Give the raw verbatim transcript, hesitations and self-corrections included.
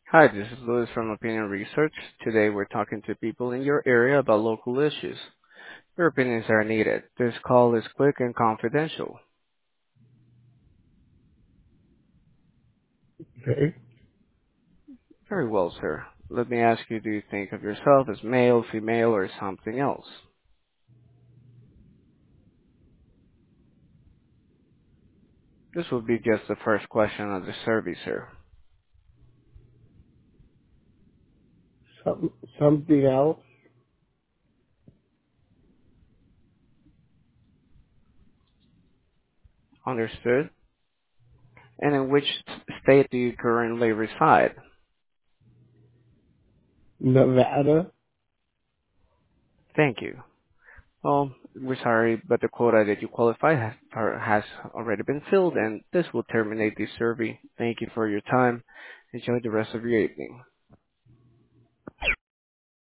Hi, this is Louis from Opinion Research. Today we're talking to people in your area about local issues. Your opinions are needed. This call is quick and confidential. Okay. Very well, sir. Let me ask you, do you think of yourself as male, female, or something else? This will be just the first question of the survey, sir. Some, something else? Understood? And in which state do you currently reside? Nevada? Thank you. Well, we're sorry, but the quota that you qualify has, or has already been filled, and this will terminate the survey. Thank you for your time. Enjoy the rest of your evening.